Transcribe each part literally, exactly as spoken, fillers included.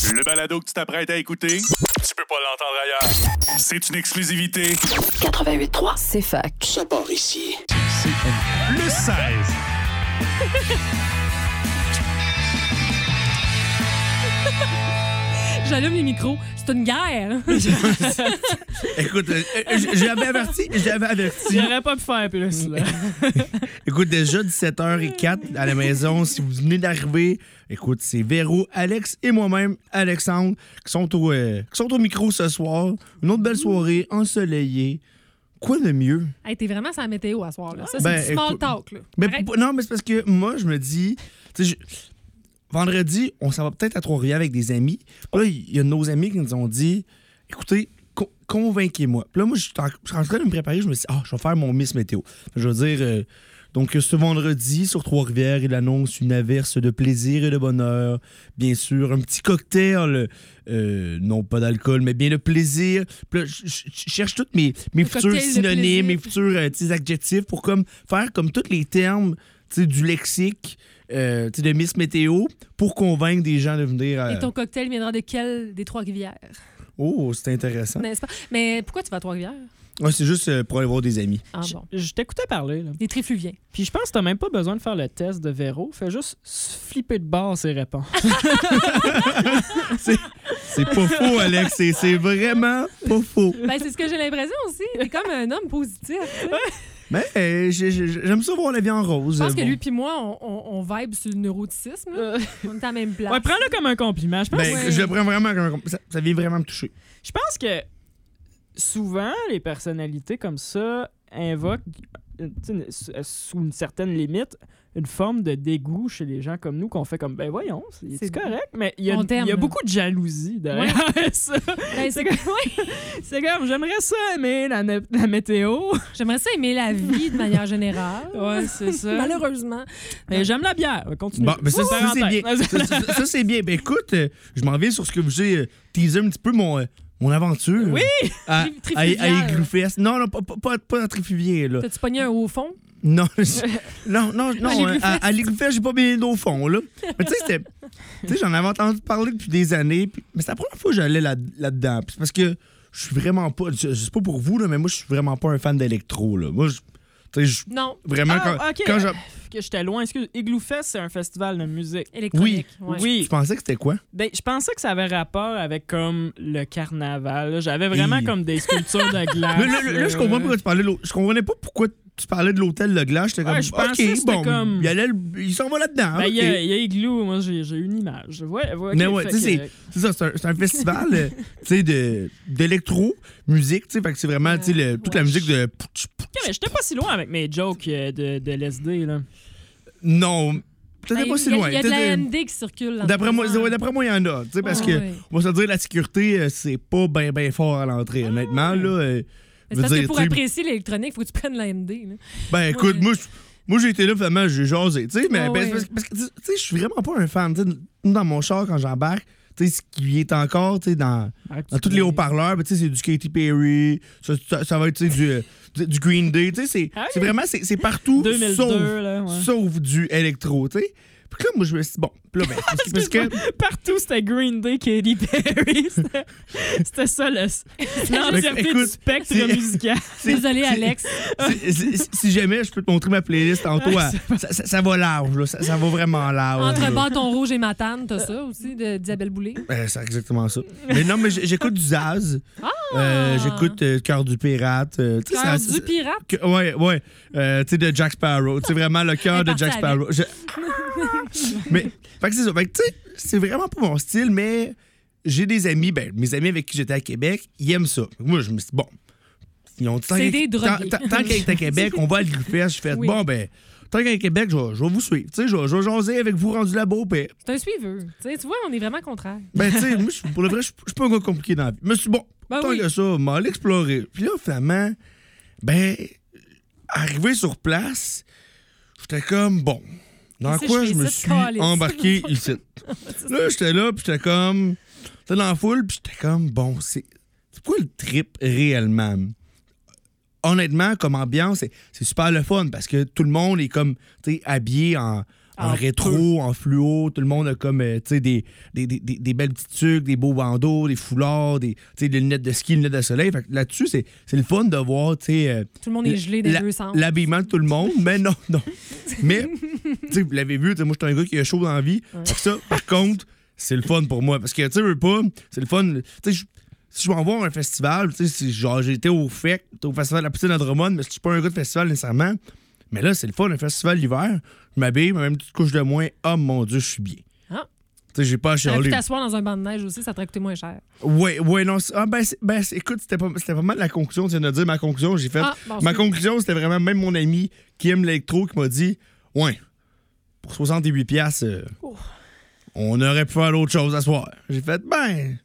Le balado que tu t'apprêtes à écouter, tu peux pas l'entendre ailleurs. C'est une exclusivité. quatre-vingt-huit trois, C'est fac. ça part ici. Le seize. J'allume les micros. C'est une guerre. Écoute, euh, euh, j'avais averti, j'avais averti. J'aurais pas pu faire plus, là. Écoute, déjà dix-sept heures quatre à la maison, si vous venez d'arriver, écoute, c'est Véro, Alex et moi-même, Alexandre, qui sont au, euh, qui sont au micro ce soir. Une autre belle soirée, ensoleillée. Quoi de mieux? Hey, t'es vraiment sur la météo à soir. Là. Ça, c'est Ben, du small écoute, talk. Là. Mais Arrête. p- non, mais c'est parce que moi, je me dis, tu sais, je- vendredi, on s'en va peut-être à Trois-Rivières avec des amis. Puis là, il y a nos amis qui nous ont dit, écoutez, con- convainquez-moi. Puis là, moi, je suis en, je suis en train de me préparer. Je me suis dit, ah, je vais faire mon Miss Météo. Je veux dire, euh, donc, ce vendredi, sur Trois-Rivières, il annonce une averse de plaisir et de bonheur. Bien sûr, un petit cocktail, euh, non pas d'alcool, mais bien de plaisir. Puis là, je, je- je cherche tous mes, mes Le futurs cocktail de synonymes, plaisir. mes futurs euh, petits adjectifs pour comme faire comme tous les termes tu sais, du lexique euh, tu sais, de Miss Météo pour convaincre des gens de venir. à- Et ton cocktail viendra de quelle des Trois-Rivières? Oh, c'est intéressant. N'est-ce pas? Mais pourquoi tu vas à Trois-Rivières? Ouais, c'est juste euh, pour aller voir des amis. Ah Je- bon. Je t'écoutais parler, là. Des trifluviens. Puis je pense que t'as même pas besoin de faire le test de Véro. Fais juste se flipper de bord ses réponses. C'est pas faux, Alex. C'est, c'est vraiment pas faux. Ben, c'est ce que j'ai l'impression aussi. T'es comme un homme positif. tu sais. Mais euh, j'ai- j'ai- j'aime ça voir la vie en rose. Je pense que Bon. lui puis moi, on, on, on vibe sur le neuroticisme. là. Euh, On est à la même place. ouais, prends-le comme un compliment. Je pense, Ben, Ouais. je le prends vraiment comme un- ça, ça vient vraiment me toucher. je pense que souvent, les personnalités comme ça invoquent, euh, tu sais, une- sous- sous une certaine limite, une forme de dégoût chez les gens comme nous qu'on fait comme, ben voyons, c'est, C'est- c'est correct, mais il y a, On t'aime, il y a là. beaucoup de jalousie derrière ça. Ben, C'est c'est- comme, ouais. c'est comme, j'aimerais ça aimer la, ne- la météo. J'aimerais ça aimer la vie de manière générale. Ouais, c'est ça. Malheureusement. Mais j'aime la bière. Continue. Bon, mais ça, ça, c'est bien. Parenthèse. Ça, ça- ça, c'est bien. Ben écoute, euh, je m'en viens sur ce que vous avez euh, teasé un petit peu mon, euh, mon aventure. Oui! À, Tri- à, à Trifluvière. Igloofest. Non, non, pas, pas, pas, pas à Trifluvier, là. T'as-tu pogné un haut fond? Non, je- non, non, non. À hein, l'Igloofest. À, à l'Igloofest, j'ai pas bien d'au fond, là. Mais tu sais, c'était. Tu sais, j'en avais entendu parler depuis des années. puis- mais c'est la première fois que j'allais là, là-dedans. Puis c'est parce que je suis vraiment pas. Je, je sais pas pour vous, là, mais moi, je suis vraiment pas un fan d'électro, là. Moi, je. Tu sais, je- Non. vraiment, Ah, quand, ok. quand je. Que j'étais loin. Excuse. Igloo Fest, c'est un festival de musique. Électronique. ouais. Oui. Je pensais que c'était quoi? Ben, je pensais que ça avait rapport avec comme le carnaval. là. J'avais vraiment Hi. comme des sculptures de glace. Mais là, là, là, je comprends pas pourquoi tu parlais de l'hôtel. Je comprenais pas pourquoi tu parlais de l'hôtel Le Glace. J'étais Ouais, comme, je pensais OK, que c'était bon, comme- il, allait le- il s'en va là-dedans. Ben, OK. il y, a- il y a Igloo, moi j'ai j'ai une image. Ouais, ouais, Mais ok, ouais, fait tu sais, que- c'est, c'est ça, c'est un, c'est un festival euh, tu sais, de, d'électro, musique, tu sais, fait que c'est vraiment, tu sais, le- toute la ouais. musique de... Ok, mais j'étais pas si loin avec mes jokes euh, de, de l'S D, là. Non, peut-être Ben, pas si il y a- loin. Il y a de la Peut-être, M D qui circule. dans D'après le moi, présent. ouais, d'après moi, il y en a, tu sais, parce Ah, que, ouais. on va se dire, la sécurité, euh, c'est pas bien, bien fort à l'entrée, honnêtement, là. euh, Mais veux c'est parce que dire, pour tu sais, apprécier l'électronique, il faut que tu prennes la M D. là. Ben écoute, Ouais. moi, je- moi j'ai été là, finalement, j'ai jasé, tu sais, mais Ah ben, ouais. c'est parce, parce que, tu sais, je suis vraiment pas un fan, tu sais, dans mon char, quand j'embarque, tu sais, ce qui est encore, tu sais, dans, dans tous les haut-parleurs, ben, tu sais, c'est du Katy Perry, ça, ça, ça va être, tu sais, du, euh, du- du Green Day, tu sais, c'est, Ah oui. c'est vraiment, c'est, c'est partout, deux mille deux, sauf, là, ouais. sauf du électro, tu sais. Puis là, moi, je me suis dit, bon, puis là, ben, parce que- parce que... Excuse-moi, partout c'était Green Day, Katy Perry. C'était c'était ça le- l'entièreté Écoute, du spectre c'est- musical. c'est- Désolé, c'est- Alex. c'est- c'est- Si jamais je peux te montrer ma playlist tantôt, Ah, à- ça, ça- ça va large, là, ça, ça va vraiment large. Entre là. Bâton Rouge et Matane, t'as ça aussi, de d'Isabelle Boulay. Ben, c'est exactement ça. Mais non, mais j'- j'écoute du Zaz. Euh, j'écoute euh, Cœur du pirate. euh, tu sais, Cœur ça- du pirate. que- ouais, ouais. Euh, tu sais, de Jack Sparrow. Tu sais, vraiment le cœur Elle de est Jack partie Sparrow. Je- mais, fait que c'est ça. Fait que, tu sais, c'est vraiment pas mon style, mais j'ai des amis, ben, mes amis avec qui j'étais à Québec, ils aiment ça. Fait que moi, je me suis dit, bon, ils ont, tant C'est qu'à- des drogués. tant- tant- Tant qu'à être à Québec, on va à l'Igloofest. Je fais, Oui. bon, ben, tant qu'à être à Québec, je vais, je vais vous suivre. Tu sais, je vais, je vais jaser avec vous rendu là-bas, puis C'est un suiveur. Tu sais, tu vois, on est vraiment contraire. ben, tu sais, moi, je- pour le vrai, je je suis pas un gars compliqué dans la vie. Mais c'est bon, Ben tant oui. que ça, m'a allé explorer. Puis là, finalement, ben, arrivé sur place, j'étais comme, bon, dans Qu'est-ce que quoi je je fais me ici, suis câlisse? embarqué ici? Là, j'étais là, puis j'étais comme, j'étais dans la foule, puis j'étais comme, bon, c'est c'est quoi le trip réellement? Honnêtement, comme ambiance, c'est c'est super le fun parce que tout le monde est comme, tu sais, habillé en, en En rétro, en fluo. Tout le monde a comme euh, tu sais, des, des, des, des belles petites tuques, des beaux bandeaux, des foulards, des, tu sais, des lunettes de ski, des lunettes de soleil. Fait que là-dessus, c'est, c'est le fun de voir, tu sais. Euh, Tout le monde est gelé des la- deux sens. l'habillement de tout le monde, mais non, non. Mais, tu sais, vous l'avez vu, tu sais, moi, je suis un gars qui a chaud dans la vie. Fait que ça, par contre, c'est le fun pour moi. Parce que, tu sais, veux pas, c'est le fun. Tu sais, je- si je vais en voir un festival, tu sais, si genre j'ai été au F E C, au Festival de la Poutine à Drummond, mais si je suis pas un gars de festival nécessairement, mais là, c'est le fun, un festival l'hiver, je m'habille, même une petite couche de moins, oh mon Dieu, je suis bien. Ah. Tu sais, j'ai pas à T'aurais pu chialer. t'asseoir dans un banc de neige aussi, ça t'aurait coûté moins cher. Ouais, ouais, non, c'est- ah, ben, c'est- ben c'est- écoute, c'était pas, c'était pas mal la conclusion, tu viens de dire ma conclusion, j'ai fait. Ah, bon, ma c'est- conclusion, c'était vraiment même mon ami qui aime l'électro qui m'a dit, ouais, pour soixante-huit piastres, euh, Oh. on aurait pu faire l'autre chose à soir. J'ai fait, ben,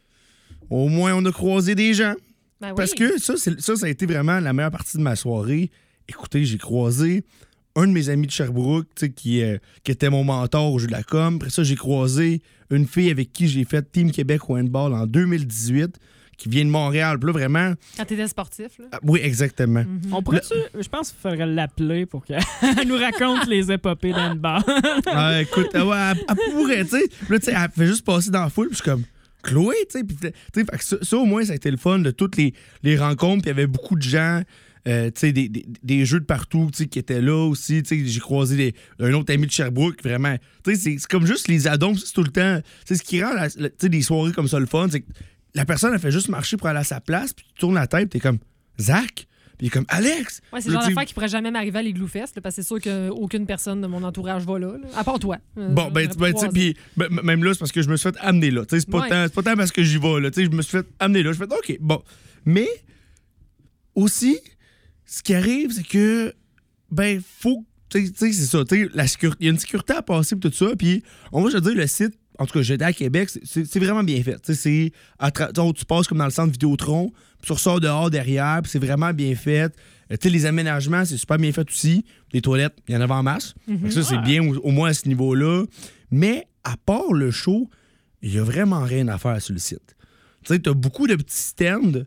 au moins on a croisé des gens. Ben oui. Parce que ça, c'est- ça, ça a été vraiment la meilleure partie de ma soirée. Écoutez, j'ai croisé un de mes amis de Sherbrooke, tu sais, qui, euh, qui était mon mentor au jeu de la com. Après ça, j'ai croisé une fille avec qui j'ai fait Team Québec au handball en deux mille dix-huit, qui vient de Montréal. Puis là, vraiment... Quand t'étais sportif, là. ah, oui, exactement. On pourrait-tu, je pense qu'il faudrait l'appeler pour qu'elle nous raconte les épopées d'handball. Ah, écoute, ah ouais, elle, elle pourrait, tu sais. Puis là, tu sais, elle fait juste passer dans la foule, puis je suis comme... Chloé, tu sais. Puis, tu sais, fait que ça, ça, au moins, ça a été le fun de toutes les, les rencontres. Puis il y avait beaucoup de gens, euh, tu sais, des, des, des jeux de partout, tu sais, qui étaient là aussi. Tu sais, j'ai croisé des- un autre ami de Sherbrooke, vraiment. Tu sais, c'est- c'est comme juste les addons, c'est tout le temps. Tu sais, ce qui rend, la- la- tu sais, des soirées comme ça le fun, c'est que la personne, elle fait juste marcher pour aller à sa place, puis tu tournes la tête, puis t'es comme, Zach? Puis il est comme, Alex! Ouais, c'est Puis le là, genre tu sais, d'affaire qui pourrait jamais m'arriver à l'Igloo Fest, là, parce que c'est sûr qu'aucune personne de mon entourage va là, là, à part toi. Euh, Bon, ben, j'aurais tu ben, tu sais, croisé. puis ben, m- même là, c'est parce que je me suis fait amener là. Tu sais, c'est pas, Ouais. tant- c'est pas tant parce que j'y vais, là. Tu sais, je me suis fait amener là. Je fais, OK, bon. Mais, aussi, ce qui arrive, c'est que, ben, faut. Tu sais, tu sais, c'est ça. Tu sais, la sécurité. Il y a une sécurité à passer pour tout ça. Puis, on va te dire, le site, en tout cas, j'étais à Québec, c'est- c'est c'est vraiment bien fait. Tu sais, c'est. à tra- tu sais, tu passes comme dans le centre Vidéotron, puis tu ressors dehors derrière, puis c'est vraiment bien fait. Euh, tu sais, les aménagements, c'est super bien fait aussi. Les toilettes, il y en avait en masse. Fait que ça, c'est bien, au, au moins à ce niveau-là. Mais, à part le show, il y a vraiment rien à faire sur le site. Tu sais, t'as beaucoup de petits stands,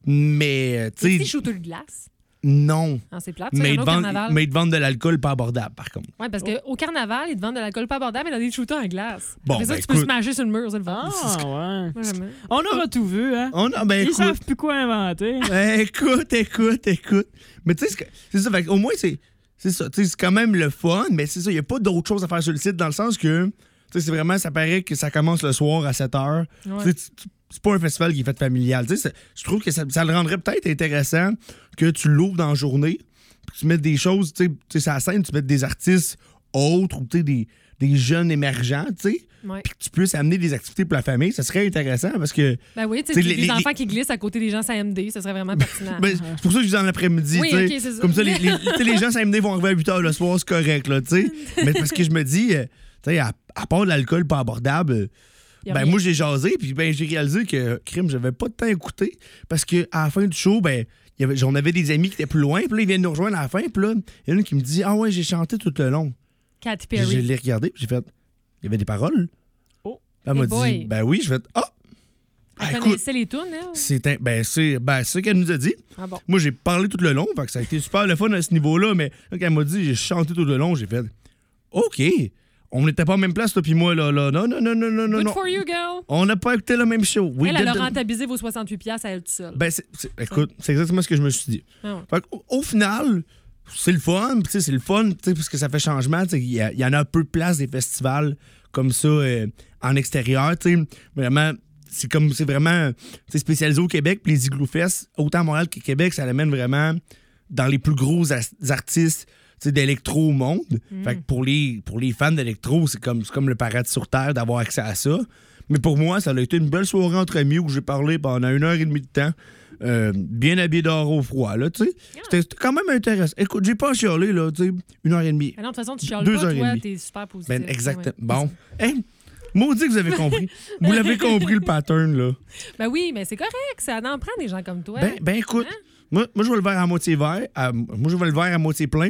mais, tu Des sais, petits shooters de glace. non. Ah, c'est plate, ça, Mais il y ils en a au te vendent- carnaval. mais ils te vendent de l'alcool pas abordable, par contre. Ouais, parce qu'au carnaval, ils te vendent de l'alcool pas abordable, mais dans des shooters en glace. Bon, Après ça, ben, tu peux écoute. se mâcher sur le mur, c'est le fun. Ah, ouais. Moi, j'aime bien. On aura tout vu, hein? On a, ben, Ils écoute, savent plus quoi inventer. ben, écoute, écoute, écoute. Mais tu sais, c'est que- c'est ça. Fait au moins, c'est c'est ça. Tu sais, c'est quand même le fun, mais c'est ça. Il n'y a pas d'autre chose à faire sur le site dans le sens que, tu sais, c'est vraiment, ça paraît que ça commence le soir à sept heures. Ouais. Tu sais, tu- tu- c'est pas un festival qui est fait familial. Tu sais, c'est- je trouve que ça, ça le rendrait peut-être intéressant que tu l'ouvres dans la journée, puis que tu mettes des choses, tu sais, tu sais, sur la scène, tu mettes des artistes autres ou tu sais, des, des jeunes émergents, tu sais, Ouais. puis que tu puisses amener des activités pour la famille. Ça serait intéressant parce que. Ben oui, tu T'sais, sais, les- les, les- enfants qui glissent à côté des gens sans M D, ça serait vraiment pertinent. Ben, c'est pour ça que je dis en après-midi. Oui, tu sais. ok, c'est ça. Comme ça, les, les, tu sais, les gens, ça M D vont arriver à huit heures le soir, c'est correct. Là, tu sais. Mais parce que je me dis, euh, tu sais, à, à part de l'alcool pas abordable, euh, Y a ben rien. moi, j'ai jasé, puis ben, j'ai réalisé que, crime, j'avais pas de temps à écouter. Parce qu'à la fin du show, ben, il y avait- j'en avais des amis qui étaient plus loin, puis là, ils viennent nous rejoindre à la fin, puis là, il y en a une qui me dit, ah ouais, j'ai chanté tout le long. Katy Puis Je Perry. l'ai regardé, puis j'ai fait, il y avait des paroles. Oh. Elle m'a Hey boy. dit, ben oui, je fais, ah, Elle ah, écoute, connaissait les tunes, elle? c'est un- ben, c'est ben, c'est ce qu'elle nous a dit. Ah bon. Moi, j'ai parlé tout le long, fait que ça a été super le fun à ce niveau-là, mais quand elle m'a dit j'ai chanté tout le long, j'ai fait OK. On n'était pas en même place, toi puis moi, là, là. Non, non, non, non, non, non. Good non. for you, girl. On n'a pas écouté le même show. We Elle, elle did a the- rentabilisé vos soixante-huit piastres à elle toute seule. Ben, c'est, c'est- écoute, c'est exactement ce que je me suis dit. Ah ouais. Fait qu'au- au final, c'est le fun, puis tu sais, c'est le fun, tu sais, parce que ça fait changement. tu sais, Il y, a- il y en a un peu de place des festivals comme ça euh, en extérieur. tu sais. Vraiment, c'est comme c'est vraiment tu sais, spécialisé au Québec, puis les Igloo Fest, autant à Montréal qu'à Québec, ça l'amène vraiment dans les plus gros as- artistes tu sais, d'électro au monde. Fait que pour les, pour les fans d'électro, c'est comme, c'est comme le paradis sur Terre d'avoir accès à ça. Mais pour moi, ça a été une belle soirée entre amis où j'ai parlé pendant une heure et demie de temps. Euh, bien habillé dehors au froid, là, tu sais. C'était c'était quand même intéressant. Écoute, j'ai pas chialé, là, tu sais, une heure et demie. Ah non, de toute façon, tu chiales Deux pas, heures et toi, demie. t'es super positif. Ben, Ouais, exactement. ouais. Bon. Hey, maudit que vous avez compris. Vous l'avez compris, le pattern, là. Ben oui, mais c'est correct, ça en prend des gens comme toi. Ben, ben écoute, Hein? moi, moi, je vois le verre à moitié vert. à- moi, je vois le verre à moitié plein.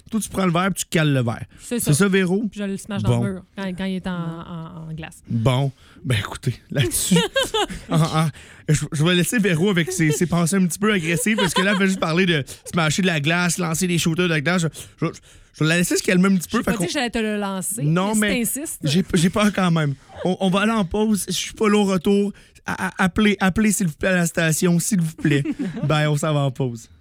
Toi, tu prends le verre puis tu cales le verre. C'est ça. C'est ça, Véro? Puis je le smash Bon. dans le mur quand, quand il est en, en, en glace. Bon, ben écoutez, là-dessus, ah, ah, je, je vais laisser Véro avec ses, ses pensées un petit peu agressives parce que là, elle va juste parler de smasher de la glace, lancer des shooters de glace. Je, je, je vais la laisser se calmer un petit peu. Je pas fait dit qu'on- que j'allais te le lancer. Non, mais si t'insistes. j'ai, j'ai peur quand même. On, on va aller en pause. Je suis pas là au retour. À- à- appelez, appelez s'il vous plaît à la station, s'il vous plaît. Ben, on s'en va en pause.